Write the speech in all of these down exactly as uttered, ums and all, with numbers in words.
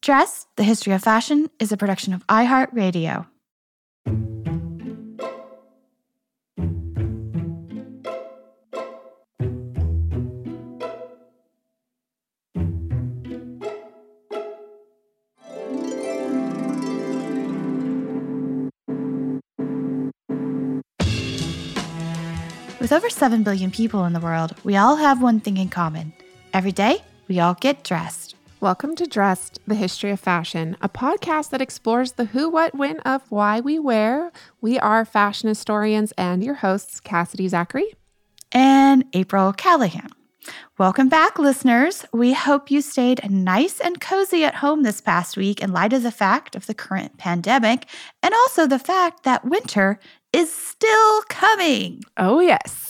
Dressed, The History of Fashion is a production of iHeartRadio. With over seven billion people in the world, we all have one thing in common. Every day, we all get dressed. Welcome to Dressed, The History of Fashion, a podcast that explores the who, what, when of why we wear. We are fashion historians and your hosts, Cassidy Zachary and April Callahan. Welcome back, listeners. We hope you stayed nice and cozy at home this past week in light of the fact of the current pandemic and also the fact that winter is still coming. Oh, yes.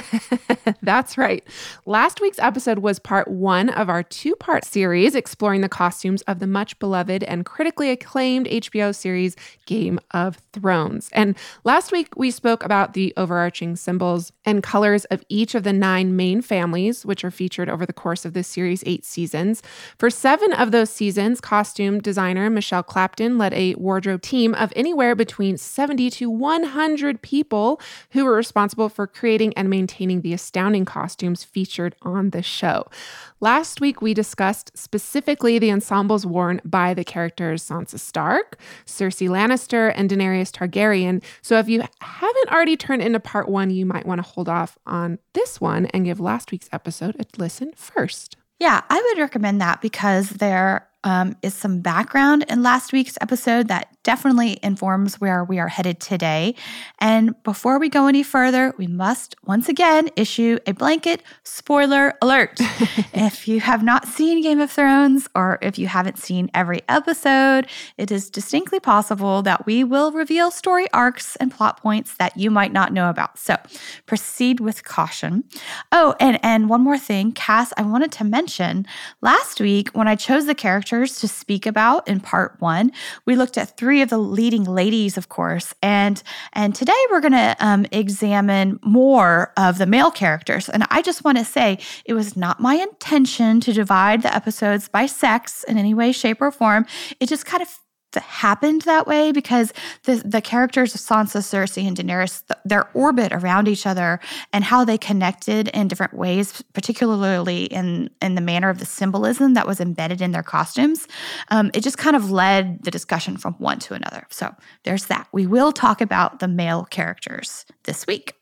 That's right. Last week's episode was part one of our two-part series exploring the costumes of the much beloved and critically acclaimed H B O series Game of Thrones. And last week we spoke about the overarching symbols and colors of each of the nine main families, which are featured over the course of this series' eight seasons. For seven of those seasons, costume designer Michelle Clapton led a wardrobe team of anywhere between seventy to one hundred people who were responsible for creating and maintaining the astounding costumes featured on the show. Last week, we discussed specifically the ensembles worn by the characters Sansa Stark, Cersei Lannister, and Daenerys Targaryen. So if you haven't already turned into part one, you might want to hold off on this one and give last week's episode a listen first. Yeah, I would recommend that because there um, is some background in last week's episode that definitely informs where we are headed today. And before we go any further, we must once again issue a blanket spoiler alert. If you have not seen Game of Thrones, or if you haven't seen every episode, it is distinctly possible that we will reveal story arcs and plot points that you might not know about. So proceed with caution. Oh, and, and one more thing, Cass, I wanted to mention, last week when I chose the characters to speak about in part one, we looked at three of the leading ladies, of course, and and today we're going to um, examine more of the male characters. And I just want to say it was not my intention to divide the episodes by sex in any way, shape, or form. It just kind of happened that way because the the characters of Sansa, Cersei, and Daenerys, th- their orbit around each other and how they connected in different ways, particularly in, in the manner of the symbolism that was embedded in their costumes, um, it just kind of led the discussion from one to another. So there's that. We will talk about the male characters this week.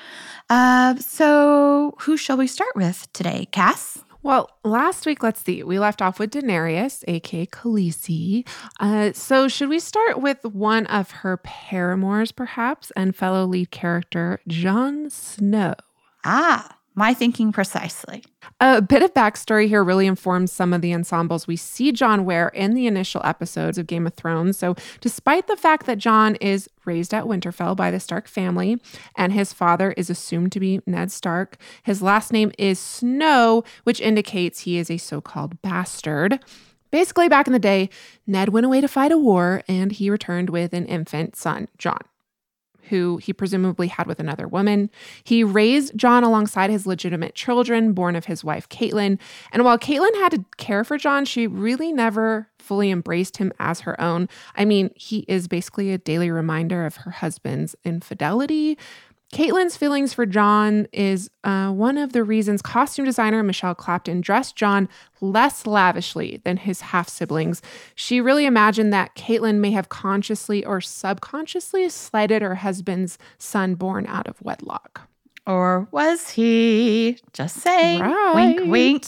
Uh, so who shall we start with today, Cass? Well, last week, let's see, we left off with Daenerys, aka Khaleesi. Uh, so should we start with one of her paramours, perhaps, and fellow lead character, Jon Snow? Ah, my thinking precisely. A bit of backstory here really informs some of the ensembles we see Jon wear in the initial episodes of Game of Thrones. So despite the fact that Jon is raised at Winterfell by the Stark family and his father is assumed to be Ned Stark, his last name is Snow, which indicates he is a so-called bastard. Basically, back in the day, Ned went away to fight a war and he returned with an infant son, Jon, who he presumably had with another woman. He raised Jon alongside his legitimate children, born of his wife, Catelyn. And while Catelyn had to care for Jon, she really never fully embraced him as her own. I mean, he is basically a daily reminder of her husband's infidelity. Catelyn's feelings for Jon is uh, one of the reasons costume designer Michelle Clapton dressed Jon less lavishly than his half-siblings. She really imagined that Catelyn may have consciously or subconsciously slighted her husband's son born out of wedlock. Or was he? Just saying. Right. Wink, wink.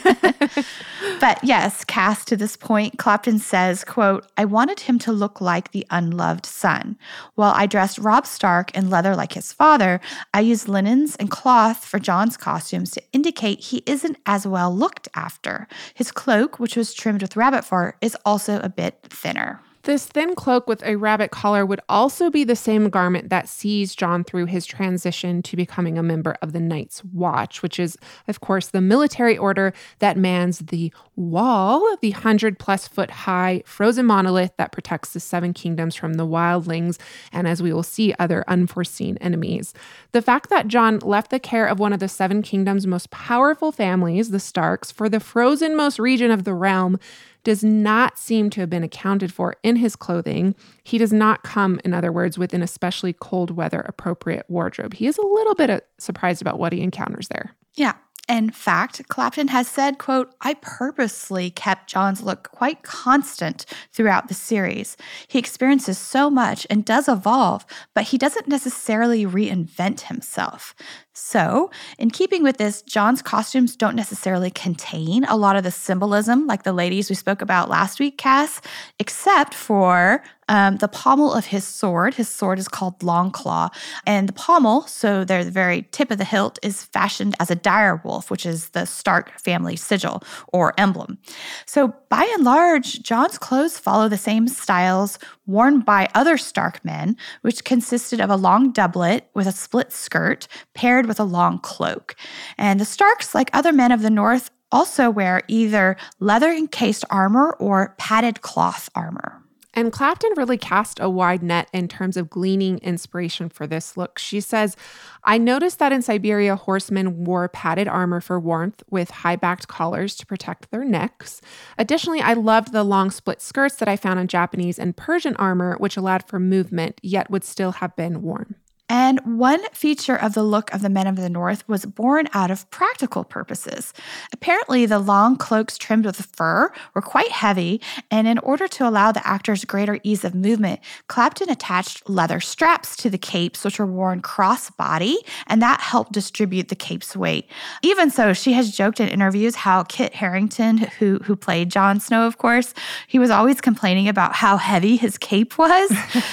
But yes, Cass, to this point, Clapton says, quote, "I wanted him to look like the unloved son. While I dressed Robb Stark in leather like his father, I used linens and cloth for Jon's costumes to indicate he isn't as well looked after. His cloak, which was trimmed with rabbit fur, is also a bit thinner." This thin cloak with a rabbit collar would also be the same garment that sees Jon through his transition to becoming a member of the Night's Watch, which is, of course, the military order that mans the Wall, the hundred plus foot high frozen monolith that protects the seven kingdoms from the wildlings and, as we will see, other unforeseen enemies. The fact that Jon left the care of one of the seven kingdoms' most powerful families, the Starks, for the frozen-most region of the realm does not seem to have been accounted for in his clothing. He does not come, in other words, with an especially cold weather appropriate wardrobe. He is a little bit uh, surprised about what he encounters there. Yeah. In fact, Clapton has said, quote, I purposely kept Jon's look quite constant throughout the series. He experiences so much and does evolve, but he doesn't necessarily reinvent himself. So, in keeping with this, Jon's costumes don't necessarily contain a lot of the symbolism like the ladies we spoke about last week, Cass, except for um, the pommel of his sword. His sword is called Longclaw, and the pommel, so they're the very tip of the hilt, is fashioned as a dire wolf, which is the Stark family sigil or emblem. So, by and large, Jon's clothes follow the same styles worn by other Stark men, which consisted of a long doublet with a split skirt paired with a long cloak. And the Starks, like other men of the North, also wear either leather-encased armor or padded cloth armor. And Clapton really cast a wide net in terms of gleaning inspiration for this look. She says, I noticed that in Siberia, horsemen wore padded armor for warmth with high-backed collars to protect their necks. Additionally, I loved the long split skirts that I found in Japanese and Persian armor, which allowed for movement, yet would still have been warm. And one feature of the look of the Men of the North was born out of practical purposes. Apparently, the long cloaks trimmed with fur were quite heavy, and in order to allow the actors greater ease of movement, Clapton attached leather straps to the capes, which were worn cross-body, and that helped distribute the cape's weight. Even so, she has joked in interviews how Kit Harington, who, who played Jon Snow, of course, he was always complaining about how heavy his cape was.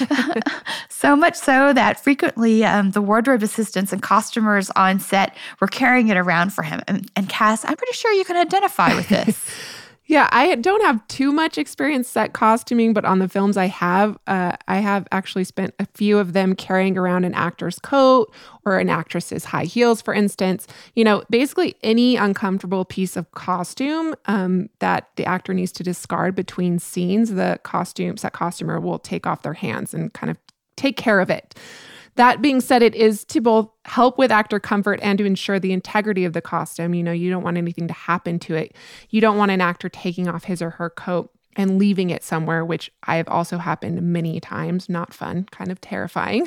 So much so that frequently Um, the wardrobe assistants and costumers on set were carrying it around for him. And, and Cass, I'm pretty sure you can identify with this. Yeah, I don't have too much experience set costuming, but on the films I have, uh, I have actually spent a few of them carrying around an actor's coat or an actress's high heels, for instance. You know, basically any uncomfortable piece of costume um, that the actor needs to discard between scenes, the costume set costumer will take off their hands and kind of take care of it. That being said, it is to both help with actor comfort and to ensure the integrity of the costume. You know, you don't want anything to happen to it. You don't want an actor taking off his or her coat and leaving it somewhere, which I have also happened many times. Not fun, kind of terrifying.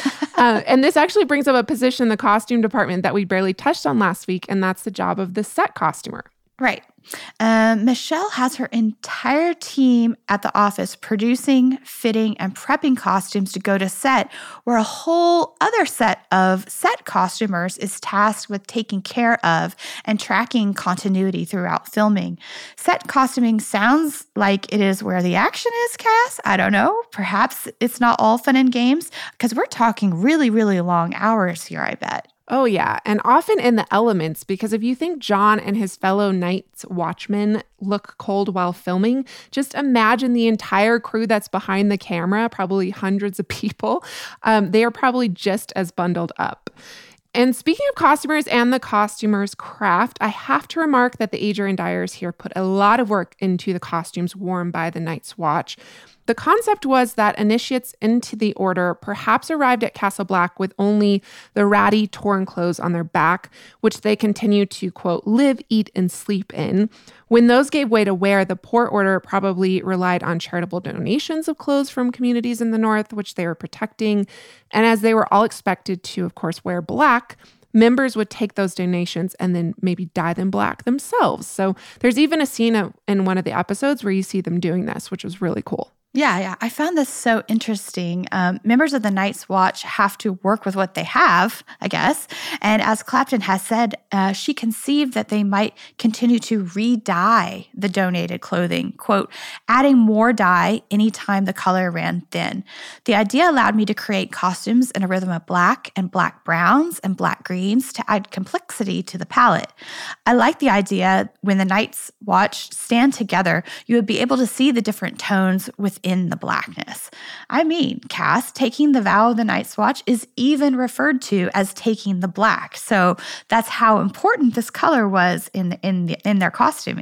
uh, and this actually brings up a position in the costume department that we barely touched on last week, and that's the job of the set costumer. Right. Um, Michelle has her entire team at the office producing, fitting, and prepping costumes to go to set, where a whole other set of set costumers is tasked with taking care of and tracking continuity throughout filming. Set costuming sounds like it is where the action is, Cass. I don't know. Perhaps it's not all fun and games, because we're talking really, really long hours here, I bet. Oh, yeah. And often in the elements, because if you think Jon and his fellow Night's Watchmen look cold while filming, just imagine the entire crew that's behind the camera, probably hundreds of people. Um, they are probably just as bundled up. And speaking of costumers and the costumer's craft, I have to remark that the Ager and Dyers here put a lot of work into the costumes worn by the Night's Watch. The concept was that initiates into the order perhaps arrived at Castle Black with only the ratty, torn clothes on their back, which they continued to, quote, live, eat, and sleep in. When those gave way to wear, the poor order probably relied on charitable donations of clothes from communities in the North, which they were protecting. And as they were all expected to, of course, wear black, members would take those donations and then maybe dye them black themselves. So there's even a scene of, in one of the episodes where you see them doing this, which was really cool. Yeah, yeah. I found this so interesting. Um, members of the Night's Watch have to work with what they have, I guess. And as Clapton has said, uh, she conceived that they might continue to re-dye the donated clothing, quote, adding more dye anytime the color ran thin. The idea allowed me to create costumes in a rhythm of black and black browns and black greens to add complexity to the palette. I like the idea when the Night's Watch stand together, you would be able to see the different tones within in the blackness. I mean, Cass, taking the vow of the Night's Watch is even referred to as taking the black. So that's how important this color was in in the, in their costuming.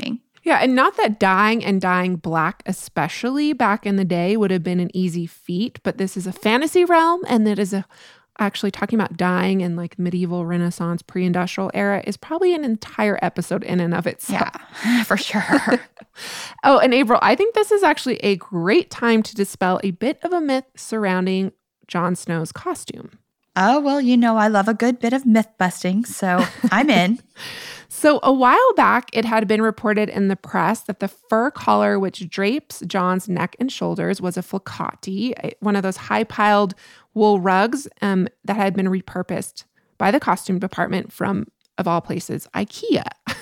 Yeah, and not that dyeing and dyeing black, especially back in the day, would have been an easy feat, but this is a fantasy realm, and that is a actually talking about dyeing in like medieval, Renaissance, pre-industrial era is probably an entire episode in and of itself. Yeah, for sure. Oh, and April, I think this is actually a great time to dispel a bit of a myth surrounding Jon Snow's costume. Oh, well, you know, I love a good bit of myth busting, so I'm in. So a while back, it had been reported in the press that the fur collar which drapes Jon's neck and shoulders was a flocati, one of those high-piled wool rugs um, that had been repurposed by the costume department from, of all places, IKEA.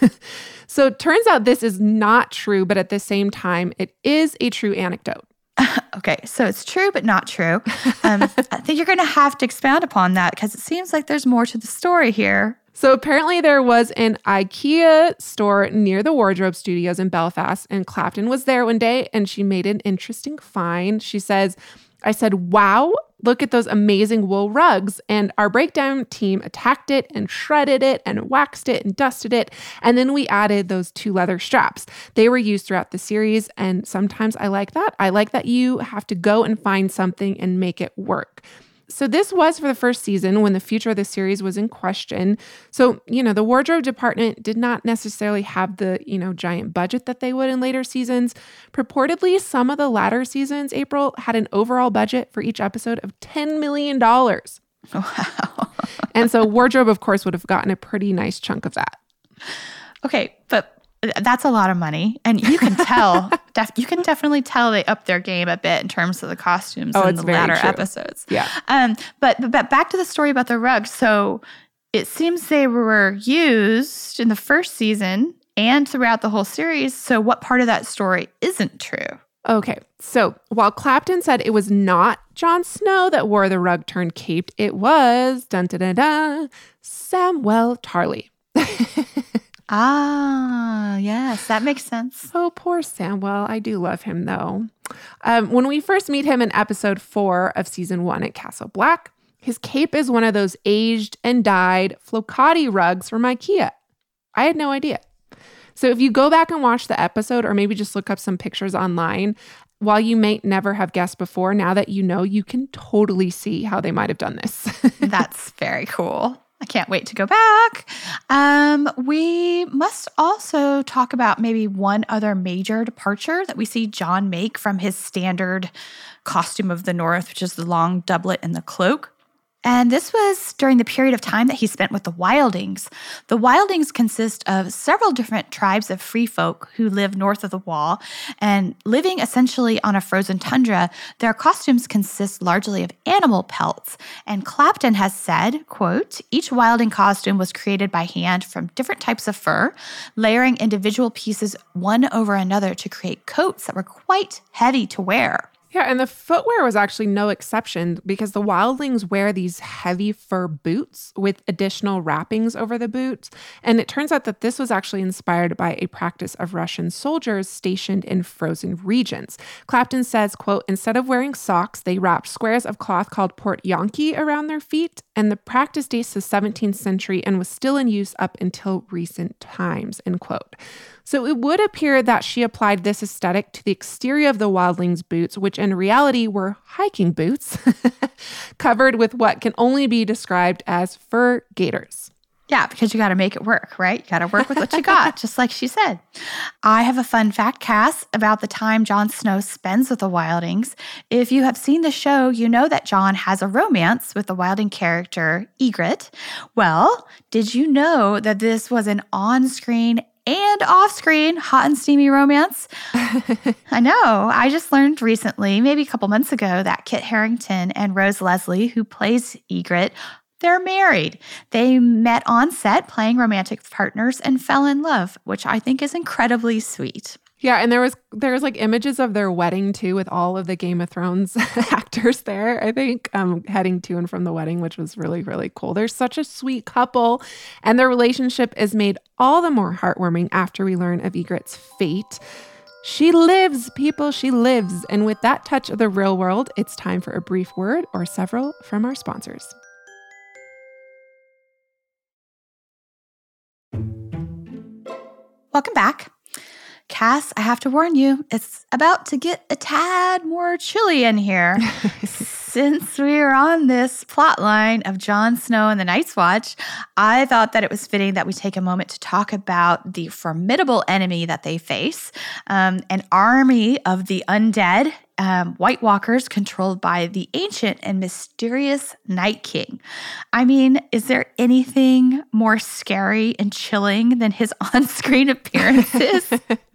So it turns out this is not true, but at the same time, it is a true anecdote. Okay, so it's true, but not true. Um, I think you're going to have to expound upon that because it seems like there's more to the story here. So apparently there was an IKEA store near the Wardrobe Studios in Belfast, and Clapton was there one day, and she made an interesting find. She says, I said, wow, look at those amazing wool rugs. And our breakdown team attacked it and shredded it and waxed it and dusted it. And then we added those two leather straps. They were used throughout the series. And sometimes I like that. I like that you have to go and find something and make it work. So this was for the first season when the future of the series was in question. So, you know, the wardrobe department did not necessarily have the, you know, giant budget that they would in later seasons. Purportedly, some of the latter seasons, April, had an overall budget for each episode of ten million dollars. Wow. And so wardrobe, of course, would have gotten a pretty nice chunk of that. Okay, but that's a lot of money. And you can tell, def- you can definitely tell they upped their game a bit in terms of the costumes oh, in the latter true. episodes. Yeah. Um, but, but back to the story about the rugs. So it seems they were used in the first season and throughout the whole series. So what part of that story isn't true? Okay, so while Clapton said it was not Jon Snow that wore the rug turned caped, it was, dun dun dun dun, Samwell Tarly. Ah, yes, that makes sense. Oh, poor Samwell. I do love him, though. Um, when we first meet him in episode four of season one at Castle Black, his cape is one of those aged and dyed flocati rugs from IKEA. I had no idea. So if you go back and watch the episode, or maybe just look up some pictures online, while you may never have guessed before, now that you know, you can totally see how they might have done this. That's very cool. I can't wait to go back. Um, we must also talk about maybe one other major departure that we see Jon make from his standard costume of the North, which is the long doublet and the cloak. And this was during the period of time that he spent with the Wildings. The Wildings consist of several different tribes of free folk who live north of the wall, and living essentially on a frozen tundra, their costumes consist largely of animal pelts. And Clapton has said, quote, each Wilding costume was created by hand from different types of fur, layering individual pieces one over another to create coats that were quite heavy to wear. Yeah, and the footwear was actually no exception because the wildlings wear these heavy fur boots with additional wrappings over the boots. And it turns out that this was actually inspired by a practice of Russian soldiers stationed in frozen regions. Clapton says, quote, instead of wearing socks, they wrapped squares of cloth called portyanki around their feet. And the practice dates to the seventeenth century and was still in use up until recent times, end quote. So it would appear that she applied this aesthetic to the exterior of the wildlings' boots, which in reality were hiking boots, covered with what can only be described as fur gaiters. Yeah, because you got to make it work, right? You got to work with what you got, just like she said. I have a fun fact, Cass, about the time Jon Snow spends with the Wildings. If you have seen the show, you know that Jon has a romance with the Wilding character, Ygritte. Well, did you know that this was an on-screen and off-screen hot and steamy romance? I know. I just learned recently, maybe a couple months ago, that Kit Harington and Rose Leslie, who plays Ygritte, they're married. They met on set playing romantic partners and fell in love, which I think is incredibly sweet. Yeah, and there was there was like images of their wedding too, with all of the Game of Thrones actors there, I think, um, heading to and from the wedding, which was really, really cool. They're such a sweet couple, and their relationship is made all the more heartwarming after we learn of Ygritte's fate. She lives, people, she lives. And with that touch of the real world, it's time for a brief word or several from our sponsors. Welcome back. Cass, I have to warn you, it's about to get a tad more chilly in here. Since we are on this plot line of Jon Snow and the Night's Watch, I thought that it was fitting that we take a moment to talk about the formidable enemy that they face, um, an army of the undead, um, White Walkers controlled by the ancient and mysterious Night King. I mean, is there anything more scary and chilling than his on-screen appearances?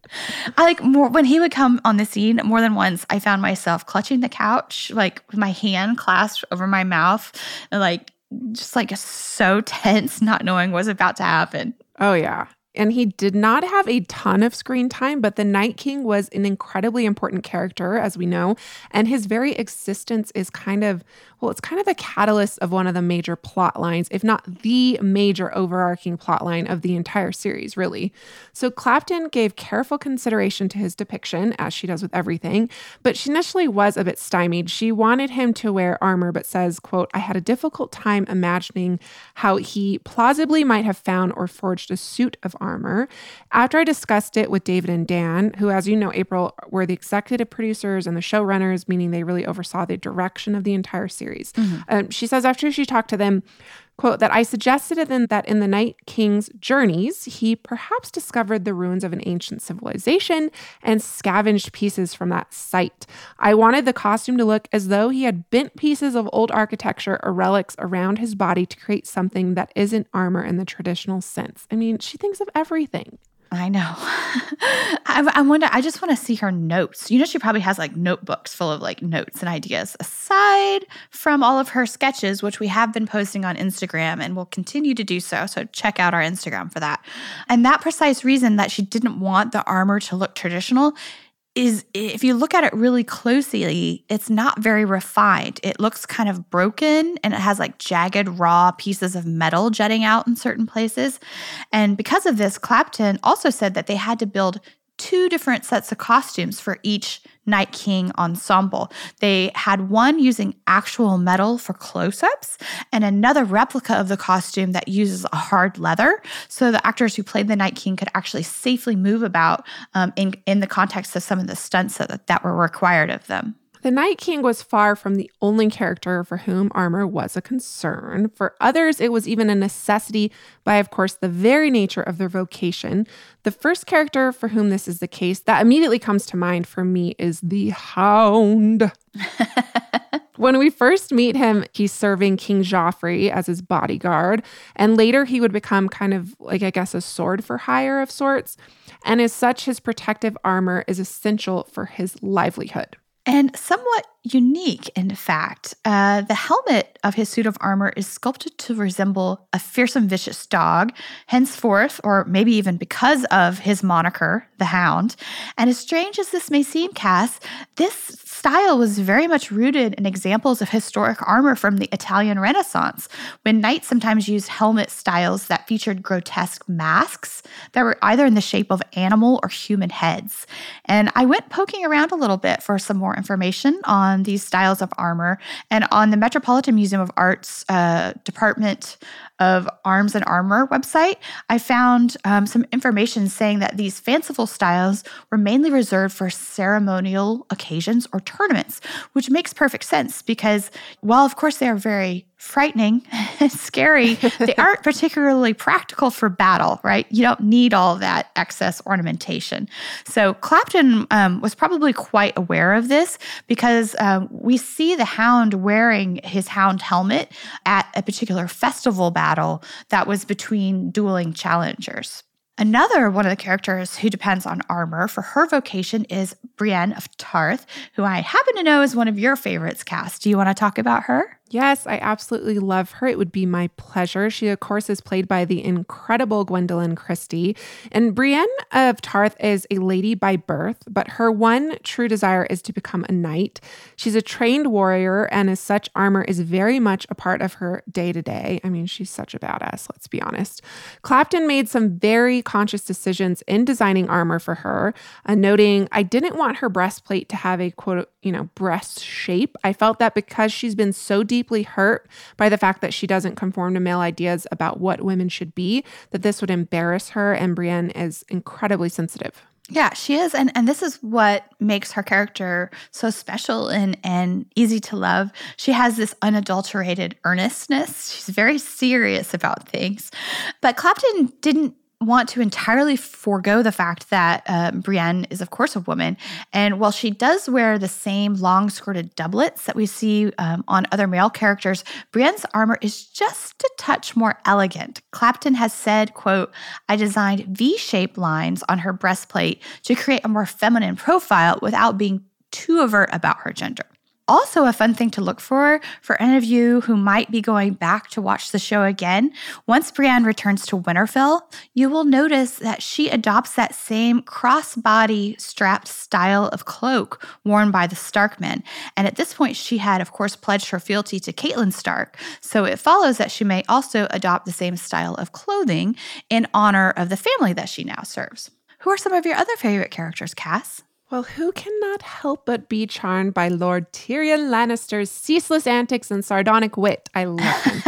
I like more when he would come on the scene more than once. I found myself clutching the couch, like with my hand clasped over my mouth, and like just like so tense, not knowing what was about to happen. Oh, yeah. And he did not have a ton of screen time, but the Night King was an incredibly important character, as we know. And his very existence is kind of, well, it's kind of the catalyst of one of the major plot lines, if not the major overarching plot line of the entire series, really. So Clapton gave careful consideration to his depiction, as she does with everything, but she initially was a bit stymied. She wanted him to wear armor, but says, quote, "I had a difficult time imagining how he plausibly might have found or forged a suit of armor. Armor. After I discussed it with David and Dan, who, as you know, April, were the executive producers and the showrunners, meaning they really oversaw the direction of the entire series. Mm-hmm. Um, she says after she talked to them, quote, that I suggested then that in the Night King's journeys, he perhaps discovered the ruins of an ancient civilization and scavenged pieces from that site. I wanted the costume to look as though he had bent pieces of old architecture or relics around his body to create something that isn't armor in the traditional sense. I mean, she thinks of everything. I know. I, I wonder, I just want to see her notes. You know, she probably has like notebooks full of like notes and ideas aside from all of her sketches, which we have been posting on Instagram and will continue to do so. So check out our Instagram for that. And that precise reason that she didn't want the armor to look traditional is, if you look at it really closely, it's not very refined. It looks kind of broken and it has like jagged, raw pieces of metal jutting out in certain places. And because of this, Clapton also said that they had to build two different sets of costumes for each Night King ensemble. They had one using actual metal for close-ups and another replica of the costume that uses a hard leather, so the actors who played the Night King could actually safely move about um, in, in the context of some of the stunts that, that were required of them. The Night King was far from the only character for whom armor was a concern. For others, it was even a necessity by, of course, the very nature of their vocation. The first character for whom this is the case that immediately comes to mind for me is the Hound. When we first meet him, he's serving King Joffrey as his bodyguard, and later he would become kind of like, I guess, a sword for hire of sorts. And as such, his protective armor is essential for his livelihood. And somewhat unique, in fact. Uh, the helmet of his suit of armor is sculpted to resemble a fearsome, vicious dog, henceforth, or maybe even because of his moniker, the Hound. And as strange as this may seem, Cass, this style was very much rooted in examples of historic armor from the Italian Renaissance, when knights sometimes used helmet styles that featured grotesque masks that were either in the shape of animal or human heads. And I went poking around a little bit for some more information on these styles of armor, and on the Metropolitan Museum of Art's uh, Department of Arms and Armor website, I found um, some information saying that these fanciful styles were mainly reserved for ceremonial occasions or tournaments, which makes perfect sense because, while of course they are very frightening and scary, they aren't particularly practical for battle, right? You don't need all that excess ornamentation. So Clapton um, was probably quite aware of this because um, we see the Hound wearing his Hound helmet at a particular festival battle that was between dueling challengers. Another one of the characters who depends on armor for her vocation is Brienne of Tarth, who I happen to know is one of your favorites, Cass. Do you want to talk about her? Yes, I absolutely love her. It would be my pleasure. She, of course, is played by the incredible Gwendoline Christie. And Brienne of Tarth is a lady by birth, but her one true desire is to become a knight. She's a trained warrior, and as such, armor is very much a part of her day-to-day. I mean, she's such a badass, let's be honest. Clapton made some very conscious decisions in designing armor for her, uh, noting, I didn't want her breastplate to have a, quote, you know, breast shape. I felt that because she's been so deep deeply hurt by the fact that she doesn't conform to male ideas about what women should be, that this would embarrass her, and Brienne is incredibly sensitive. Yeah, she is. And and this is what makes her character so special and, and easy to love. She has this unadulterated earnestness. She's very serious about things. But Clapton didn't want to entirely forego the fact that uh, Brienne is, of course, a woman. And while she does wear the same long-skirted doublets that we see um, on other male characters, Brienne's armor is just a touch more elegant. Clapton has said, quote, "I designed V-shaped lines on her breastplate to create a more feminine profile without being too overt about her gender." Also, a fun thing to look for, for any of you who might be going back to watch the show again, once Brienne returns to Winterfell, you will notice that she adopts that same crossbody strapped style of cloak worn by the Stark men. And at this point, she had, of course, pledged her fealty to Catelyn Stark. So it follows that she may also adopt the same style of clothing in honor of the family that she now serves. Who are some of your other favorite characters, Cass? Well, who cannot help but be charmed by Lord Tyrion Lannister's ceaseless antics and sardonic wit? I love him.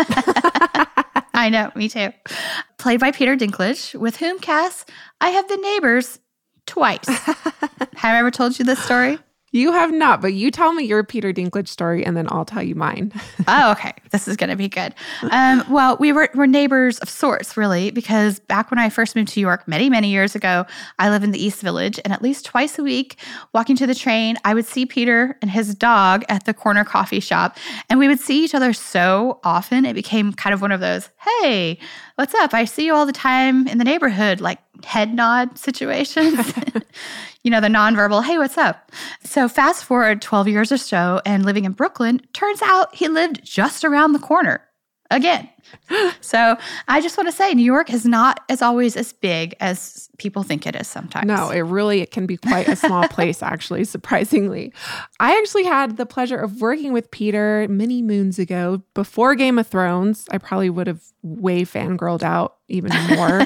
I know, me too. Played by Peter Dinklage, with whom, Cass, I have been neighbors twice. Have I ever told you this story? You have not, but you tell me your Peter Dinklage story, and then I'll tell you mine. Oh, okay. This is going to be good. Um, well, we were, were neighbors of sorts, really, because back when I first moved to York many, many years ago, I live in the East Village, and at least twice a week, walking to the train, I would see Peter and his dog at the corner coffee shop, and we would see each other so often, it became kind of one of those, hey, what's up? I see you all the time in the neighborhood, like head nod situations. You know, the nonverbal, hey, what's up? So fast forward twelve years or so and living in Brooklyn, turns out he lived just around the corner again. So I just want to say New York is not as always as big as people think it is sometimes. No, it really it can be quite a small place, actually, surprisingly. I actually had the pleasure of working with Peter many moons ago before Game of Thrones. I probably would have way fangirled out even more.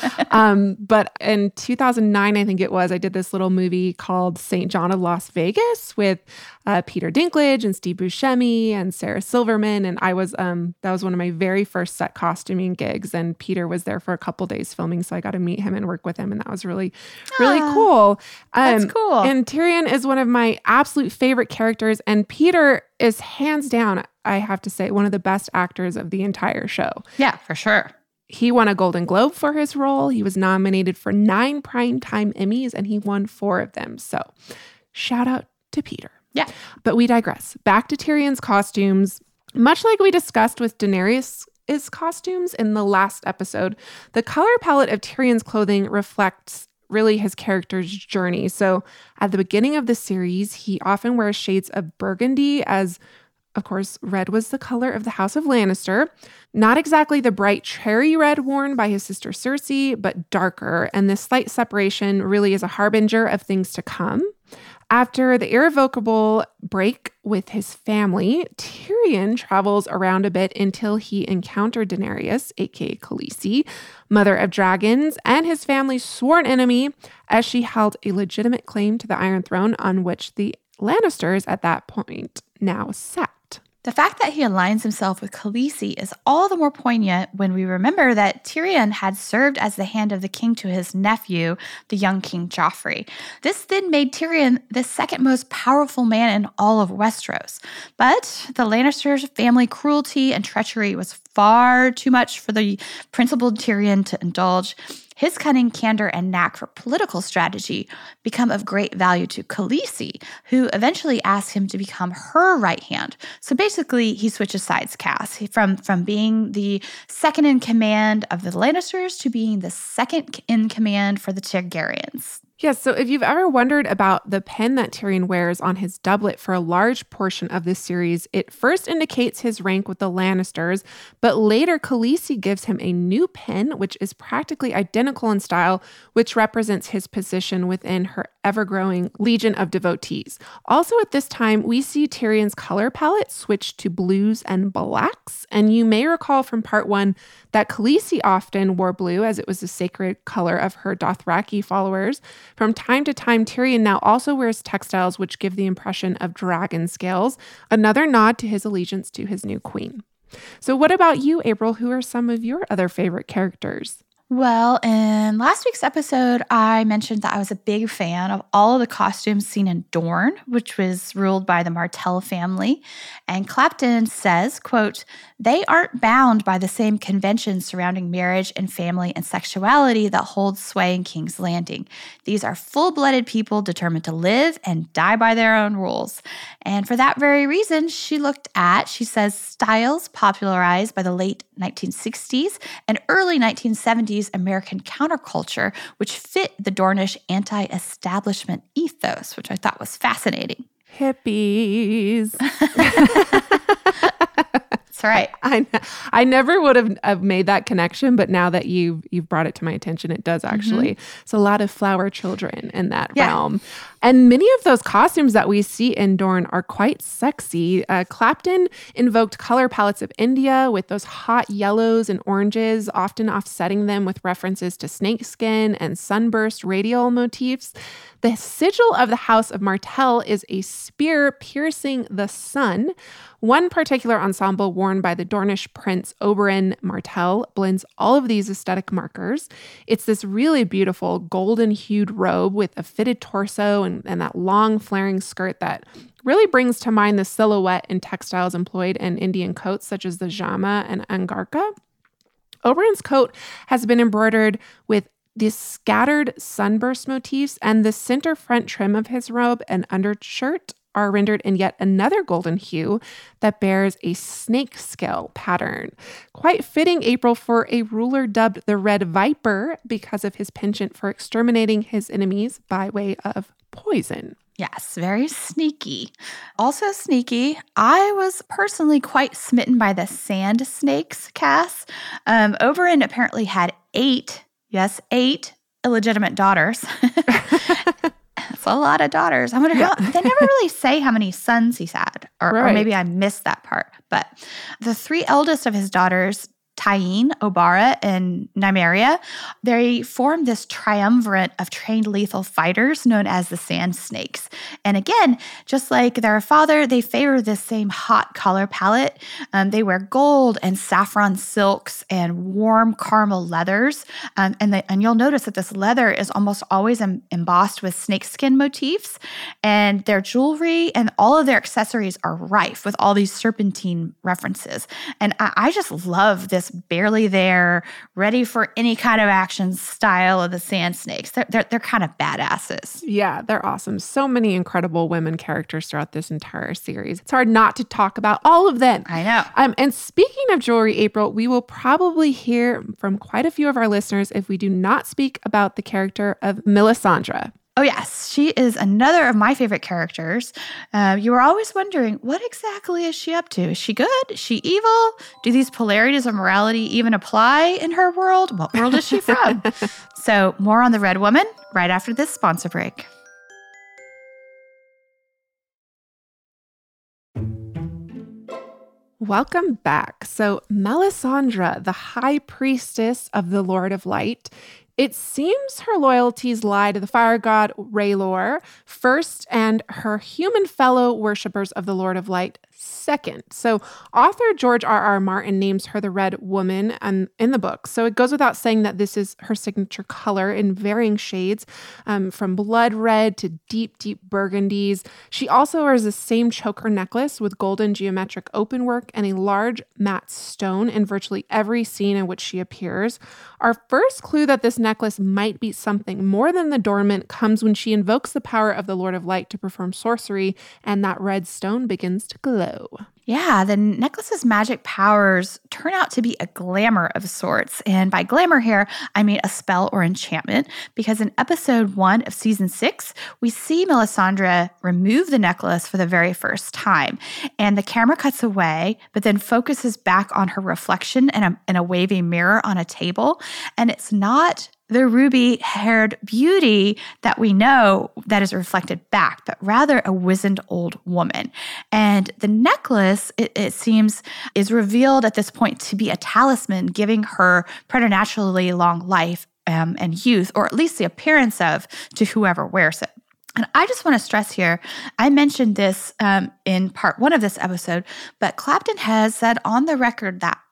um, but in two thousand nine, I think it was, I did this little movie called Saint John of Las Vegas with uh, Peter Dinklage and Steve Buscemi and Sarah Silverman. And I was, um, that was one of my very first set costuming gigs. And Peter was there for a couple days filming. So I got to meet him and work with him. And that was really, really Aww, cool. Um, that's cool. And Tyrion is one of my absolute favorite characters. And Peter is hands down, I have to say, one of the best actors of the entire show. Yeah, for sure. He won a Golden Globe for his role. He was nominated for nine Primetime Emmys, and he won four of them. So shout out to Peter. Yeah. But we digress. Back to Tyrion's costumes. Much like we discussed with Daenerys' costumes in the last episode, the color palette of Tyrion's clothing reflects really his character's journey. So at the beginning of the series, he often wears shades of burgundy, as of course, red was the color of the House of Lannister. Not exactly the bright cherry red worn by his sister Cersei, but darker. And this slight separation really is a harbinger of things to come. After the irrevocable break with his family, Tyrion travels around a bit until he encountered Daenerys, aka Khaleesi, mother of dragons, and his family's sworn enemy, as she held a legitimate claim to the Iron Throne on which the Lannisters at that point now sat. The fact that he aligns himself with Khaleesi is all the more poignant when we remember that Tyrion had served as the hand of the king to his nephew, the young King Joffrey. This then made Tyrion the second most powerful man in all of Westeros. But the Lannisters' family cruelty and treachery was far too much for the principled Tyrion to indulge. His cunning, candor, and knack for political strategy become of great value to Khaleesi, who eventually asks him to become her right hand. So basically, he switches sides, Cass, from, from being the second in command of the Lannisters to being the second in command for the Targaryens. Yes, so if you've ever wondered about the pin that Tyrion wears on his doublet for a large portion of this series, it first indicates his rank with the Lannisters, but later Khaleesi gives him a new pin, which is practically identical in style, which represents his position within her ever-growing legion of devotees. Also at this time, we see Tyrion's color palette switch to blues and blacks, and you may recall from part one that Khaleesi often wore blue as it was the sacred color of her Dothraki followers. From time to time, Tyrion now also wears textiles which give the impression of dragon scales, another nod to his allegiance to his new queen. So what about you, April? Who are some of your other favorite characters? Well, in last week's episode, I mentioned that I was a big fan of all of the costumes seen in Dorne, which was ruled by the Martell family. And Clapton says, quote, "They aren't bound by the same conventions surrounding marriage and family and sexuality that hold sway in King's Landing. These are full-blooded people determined to live and die by their own rules." And for that very reason, she looked at, she says, styles popularized by the late nineteen sixties and early nineteen seventies American counterculture, which fit the Dornish anti-establishment ethos, which I thought was fascinating. Hippies. That's right. I I never would have, have made that connection, but now that you've, you've brought it to my attention, it does actually. Mm-hmm. It's a lot of flower children in that yeah. realm. And many of those costumes that we see in Dorne are quite sexy. Uh, Clapton invoked color palettes of India with those hot yellows and oranges, often offsetting them with references to snakeskin and sunburst radial motifs. The sigil of the House of Martell is a spear piercing the sun. One particular ensemble worn by the Dornish prince Oberyn Martell blends all of these aesthetic markers. It's this really beautiful golden-hued robe with a fitted torso and, and that long flaring skirt that really brings to mind the silhouette and textiles employed in Indian coats such as the jama and angarka. Oberyn's coat has been embroidered with these scattered sunburst motifs, and the center front trim of his robe and undershirt are rendered in yet another golden hue that bears a snake scale pattern. Quite fitting, April, for a ruler dubbed the Red Viper because of his penchant for exterminating his enemies by way of poison. Yes, very sneaky. Also sneaky, I was personally quite smitten by the sand snakes, Cass. Um, Oberyn apparently had eight, yes, eight illegitimate daughters. That's a lot of daughters. I wonder how, they never really say how many sons he's had, or, right. or maybe I missed that part. But the three eldest of his daughters, Tyene, Obara, and Nymeria, they formed this triumvirate of trained lethal fighters known as the Sand Snakes. And again, just like their father, they favor this same hot color palette. Um, they wear gold and saffron silks and warm caramel leathers. Um, and, they, and you'll notice that this leather is almost always em- embossed with snakeskin motifs. And their jewelry and all of their accessories are rife with all these serpentine references. And I, I just love this barely there, ready for any kind of action style of the Sand Snakes. They're, they're, they're kind of badasses. Yeah, they're awesome. So many incredible women characters throughout this entire series. It's hard not to talk about all of them. I know. Um, and speaking of jewelry, April, we will probably hear from quite a few of our listeners if we do not speak about the character of Melisandre. Oh, yes. She is another of my favorite characters. Uh, you were always wondering, what exactly is she up to? Is she good? Is she evil? Do these polarities of morality even apply in her world? What world is she from? So more on the Red Woman right after this sponsor break. Welcome back. So Melisandre, the high priestess of the Lord of Light, it seems her loyalties lie to the fire god R'hllor first and her human fellow worshippers of the Lord of Light second. So author George R R. Martin names her the Red Woman and in the book. So it goes without saying that this is her signature color in varying shades, um, from blood red to deep, deep burgundies. She also wears the same choker necklace with golden geometric openwork and a large matte stone in virtually every scene in which she appears. Our first clue that this necklace might be something more than the adornment comes when she invokes the power of the Lord of Light to perform sorcery, and that red stone begins to glow. Yeah, the necklace's magic powers turn out to be a glamour of sorts. And by glamour here, I mean a spell or enchantment, because in episode one of season six, we see Melisandre remove the necklace for the very first time. And the camera cuts away, but then focuses back on her reflection in a, in a wavy mirror on a table. And it's not the ruby-haired beauty that we know that is reflected back, but rather a wizened old woman. And the necklace, it, it seems, is revealed at this point to be a talisman giving her preternaturally long life um, and youth, or at least the appearance of, to whoever wears it. And I just want to stress here, I mentioned this um, in part one of this episode, but Clapton has said on the record that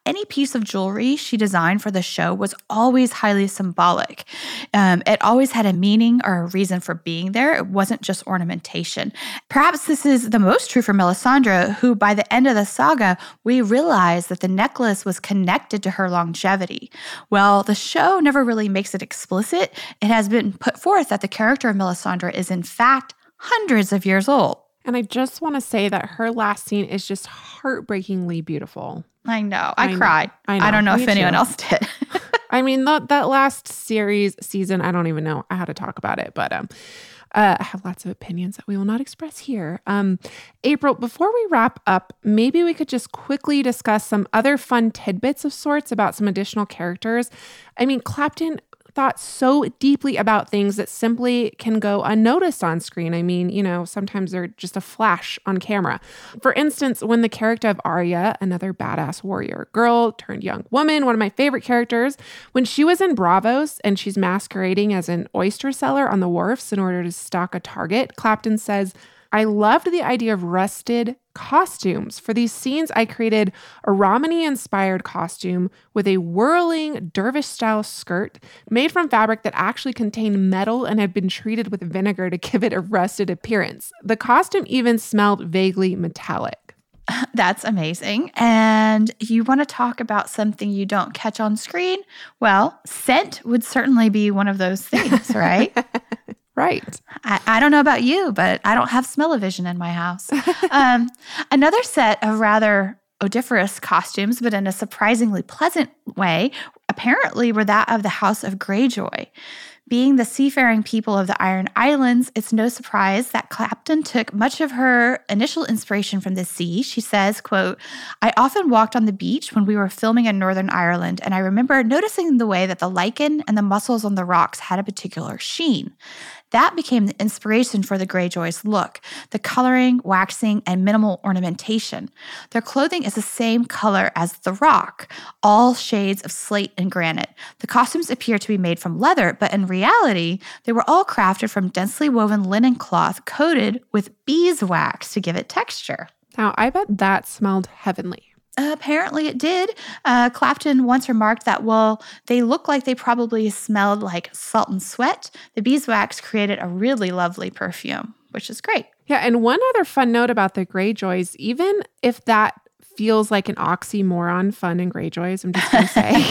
any piece of jewelry she designed for the show was always highly symbolic. Um, it always had a meaning or a reason for being there. It wasn't just ornamentation. Perhaps this is the most true for Melisandre, who by the end of the saga, we realize that the necklace was connected to her longevity. Well, the show never really makes it explicit. It has been put forth that the character of Melisandre is in fact hundreds of years old. And I just want to say that her last scene is just heartbreakingly beautiful. I know. I, I cried. Know. I know. I don't know Me if anyone too. else did. I mean, that that last series, season, I don't even know how to talk about it, but um, uh, I have lots of opinions that we will not express here. Um, April, before we wrap up, maybe we could just quickly discuss some other fun tidbits of sorts about some additional characters. I mean, Clapton thought so deeply about things that simply can go unnoticed on screen. I mean, you know, sometimes they're just a flash on camera. For instance, when the character of Arya, another badass warrior girl turned young woman, one of my favorite characters, when she was in Braavos and she's masquerading as an oyster seller on the wharfs in order to stalk a target, Clapton says, I loved the idea of rusted costumes. For these scenes, I created a Romany-inspired costume with a whirling dervish-style skirt made from fabric that actually contained metal and had been treated with vinegar to give it a rusted appearance. The costume even smelled vaguely metallic. That's amazing. And you want to talk about something you don't catch on screen? Well, scent would certainly be one of those things, right? Right. I, I don't know about you, but I don't have smell-o-vision in my house. um, another set of rather odoriferous costumes, but in a surprisingly pleasant way, apparently were that of the House of Greyjoy. Being the seafaring people of the Iron Islands, it's no surprise that Clapton took much of her initial inspiration from the sea. She says, quote, I often walked on the beach when we were filming in Northern Ireland, and I remember noticing the way that the lichen and the mussels on the rocks had a particular sheen. That became the inspiration for the Greyjoys' look, the coloring, waxing, and minimal ornamentation. Their clothing is the same color as the rock, all shades of slate and granite. The costumes appear to be made from leather, but in reality, they were all crafted from densely woven linen cloth coated with beeswax to give it texture. Now, I bet that smelled heavenly. Uh, apparently it did. Uh, Clapton once remarked that, well, they look like they probably smelled like salt and sweat. The beeswax created a really lovely perfume, which is great. Yeah, and one other fun note about the Greyjoys, even if that feels like an oxymoron, fun and Greyjoys, I'm just going to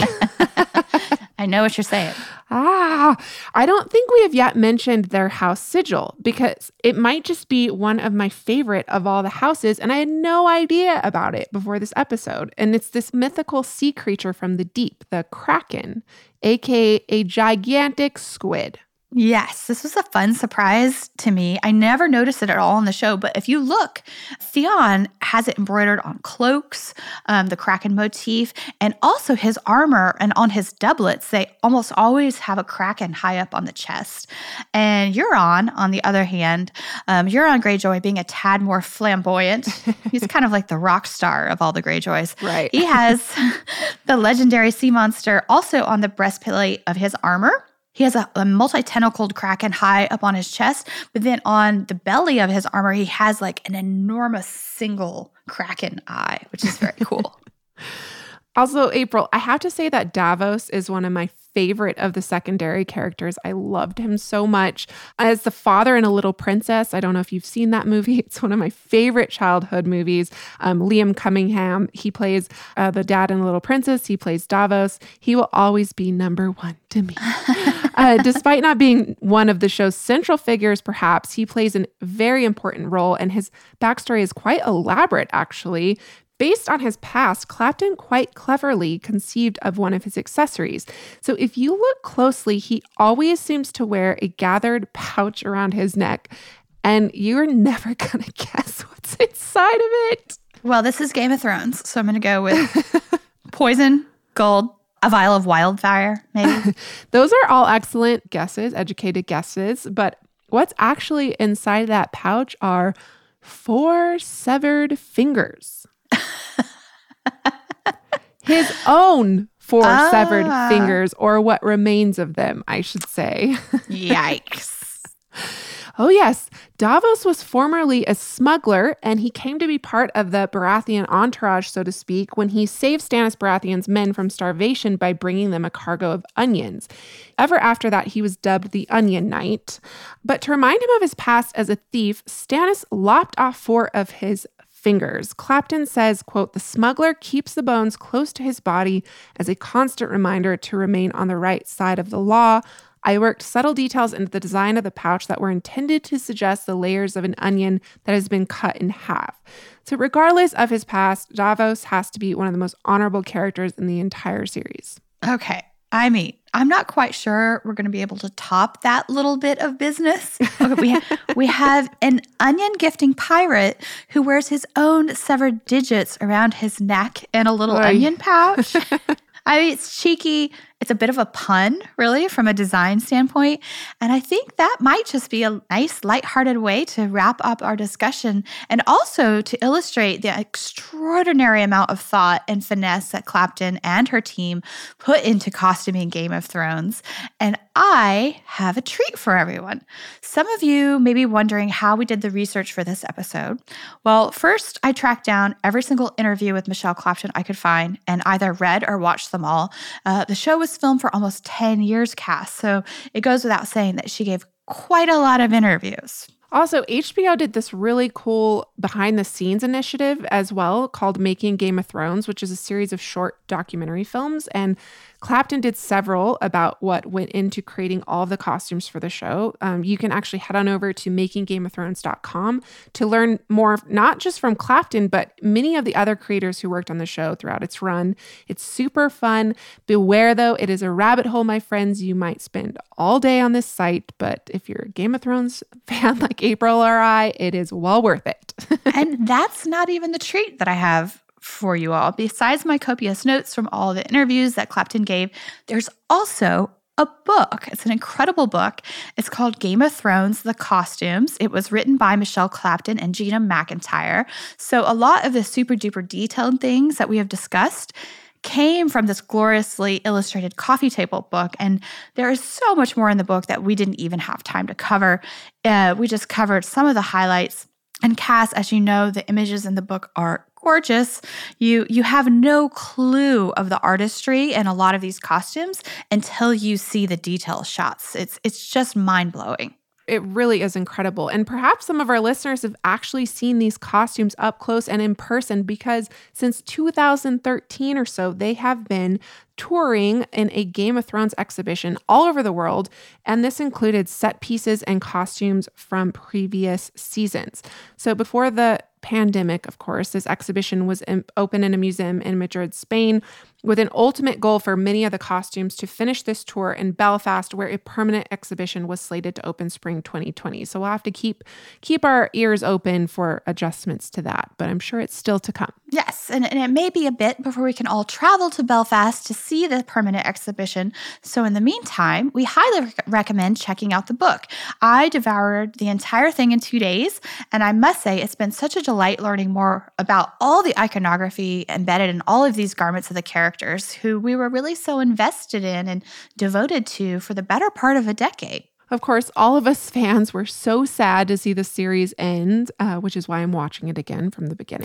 say. I know what you're saying. Ah, I don't think we have yet mentioned their house sigil because it might just be one of my favorite of all the houses, and I had no idea about it before this episode. And it's this mythical sea creature from the deep, the Kraken, aka a gigantic squid. Yes, this was a fun surprise to me. I never noticed it at all on the show, but if you look, Theon has it embroidered on cloaks, um, the Kraken motif, and also his armor and on his doublets, they almost always have a Kraken high up on the chest. And Euron, on the other hand, um, Euron Greyjoy being a tad more flamboyant, he's kind of like the rock star of all the Greyjoys. Right. He has the legendary sea monster also on the breastplate of his armor. He has a, a multi-tentacled Kraken high up on his chest, but then on the belly of his armor, he has like an enormous single Kraken eye, which is very cool. Also, April, I have to say that Davos is one of my favorite of the secondary characters. I loved him so much. As the father in A Little Princess, I don't know if you've seen that movie. It's one of my favorite childhood movies. Um, Liam Cunningham, he plays uh, the dad in A Little Princess. He plays Davos. He will always be number one to me. uh, despite not being one of the show's central figures, perhaps, he plays a very important role, and his backstory is quite elaborate, actually. Based on his past, Clapton quite cleverly conceived of one of his accessories. So if you look closely, he always seems to wear a gathered pouch around his neck, and you're never going to guess what's inside of it. Well, this is Game of Thrones, so I'm going to go with poison, gold, a vial of wildfire, maybe. Those are all excellent guesses, educated guesses, but what's actually inside that pouch are four severed fingers. His own four ah. severed fingers, or what remains of them, I should say. Yikes. Oh, yes. Davos was formerly a smuggler, and he came to be part of the Baratheon entourage, so to speak, when he saved Stannis Baratheon's men from starvation by bringing them a cargo of onions. Ever after that, he was dubbed the Onion Knight. But to remind him of his past as a thief, Stannis lopped off four of his fingers. Clapton says, quote, "The smuggler keeps the bones close to his body as a constant reminder to remain on the right side of the law. I worked subtle details into the design of the pouch that were intended to suggest the layers of an onion that has been cut in half." So regardless of his past, Davos has to be one of the most honorable characters in the entire series. Okay. I mean, I'm not quite sure we're going to be able to top that little bit of business. Okay, we, ha- we have an onion gifting pirate who wears his own severed digits around his neck in a little Oy. onion pouch. I mean, it's cheeky. It's a bit of a pun, really, from a design standpoint. And I think that might just be a nice, lighthearted way to wrap up our discussion and also to illustrate the extraordinary amount of thought and finesse that Clapton and her team put into costuming Game of Thrones. And I have a treat for everyone. Some of you may be wondering how we did the research for this episode. Well, first, I tracked down every single interview with Michelle Clapton I could find and either read or watched them all. Uh, the show was filmed for almost ten years, Cass, so it goes without saying that she gave quite a lot of interviews. Also, H B O did this really cool behind-the-scenes initiative as well called Making Game of Thrones, which is a series of short documentary films. And Clapton did several about what went into creating all of the costumes for the show. Um, you can actually head on over to making game of thrones dot com to learn more, not just from Clapton, but many of the other creators who worked on the show throughout its run. It's super fun. Beware, though, it is a rabbit hole, my friends. You might spend all day on this site, but if you're a Game of Thrones fan like April or I, it is well worth it. And that's not even the treat that I have for you all. Besides my copious notes from all the interviews that Clapton gave, there's also a book. It's an incredible book. It's called Game of Thrones, The Costumes. It was written by Michelle Clapton and Gina McIntyre. So a lot of the super duper detailed things that we have discussed came from this gloriously illustrated coffee table book. And there is so much more in the book that we didn't even have time to cover. Uh, we just covered some of the highlights. And Cass, as you know, the images in the book are gorgeous. You you have no clue of the artistry in a lot of these costumes until you see the detail shots. It's it's just mind-blowing. It really is incredible. And perhaps some of our listeners have actually seen these costumes up close and in person because since two thousand thirteen or so, they have been touring in a Game of Thrones exhibition all over the world. And this included set pieces and costumes from previous seasons. So before the pandemic, of course, this exhibition was in, open in a museum in Madrid, Spain, with an ultimate goal for many of the costumes to finish this tour in Belfast, where a permanent exhibition was slated to open spring twenty twenty. So we'll have to keep keep our ears open for adjustments to that, but I'm sure it's still to come. Yes, and, and it may be a bit before we can all travel to Belfast to see the permanent exhibition. So in the meantime, we highly rec- recommend checking out the book. I devoured the entire thing in two days, and I must say it's been such a delight learning more about all the iconography embedded in all of these garments of the characters who we were really so invested in and devoted to for the better part of a decade. Of course, all of us fans were so sad to see the series end, uh, which is why I'm watching it again from the beginning,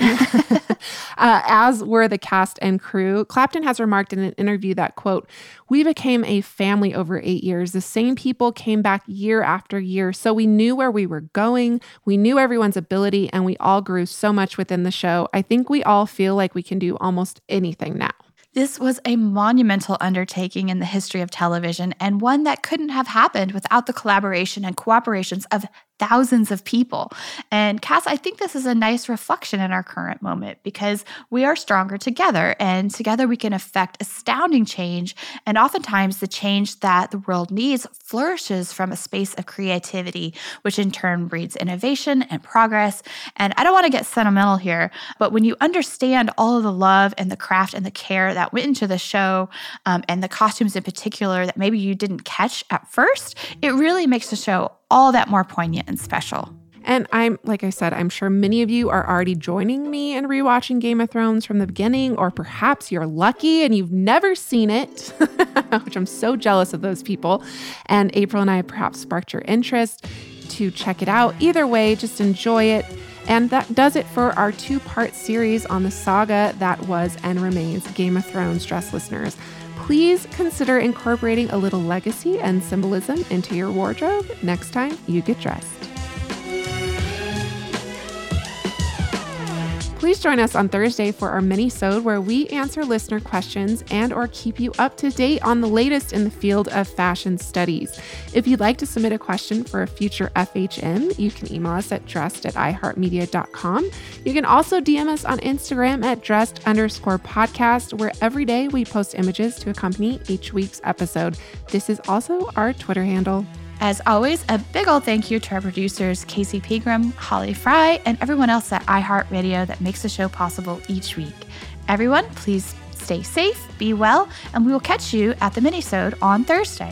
uh, as were the cast and crew. Clapton has remarked in an interview that, quote, "We became a family over eight years. The same people came back year after year, so we knew where we were going. We knew everyone's ability, and we all grew so much within the show. I think we all feel like we can do almost anything now." This was a monumental undertaking in the history of television and one that couldn't have happened without the collaboration and cooperations of thousands of people. And Cass, I think this is a nice reflection in our current moment because we are stronger together and together we can affect astounding change. And oftentimes the change that the world needs flourishes from a space of creativity, which in turn breeds innovation and progress. And I don't want to get sentimental here, but when you understand all of the love and the craft and the care that went into the show um, and the costumes in particular that maybe you didn't catch at first, it really makes the show all that more poignant and special. And I'm, like I said, I'm sure many of you are already joining me in rewatching Game of Thrones from the beginning, or perhaps you're lucky and you've never seen it, which I'm so jealous of those people. And April and I have perhaps sparked your interest to check it out. Either way, just enjoy it. And that does it for our two-part series on the saga that was and remains Game of Thrones, Dressed listeners. Please consider incorporating a little legacy and symbolism into your wardrobe next time you get dressed. Please join us on Thursday for our mini-sode where we answer listener questions and or keep you up to date on the latest in the field of fashion studies. If you'd like to submit a question for a future F H M, you can email us at dressed at iheartmedia dot com. You can also D M us on Instagram at dressed underscore podcast, where every day we post images to accompany each week's episode. This is also our Twitter handle. As always, a big old thank you to our producers, Casey Pegram, Holly Fry, and everyone else at iHeartRadio that makes the show possible each week. Everyone, please stay safe, be well, and we will catch you at the mini-sode on Thursday.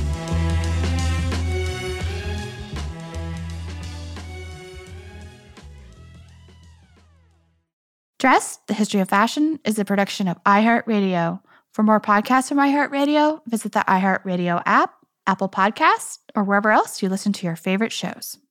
Dressed, The History of Fashion is a production of iHeartRadio. For more podcasts from iHeartRadio, visit the iHeartRadio app, Apple Podcasts, or wherever else you listen to your favorite shows.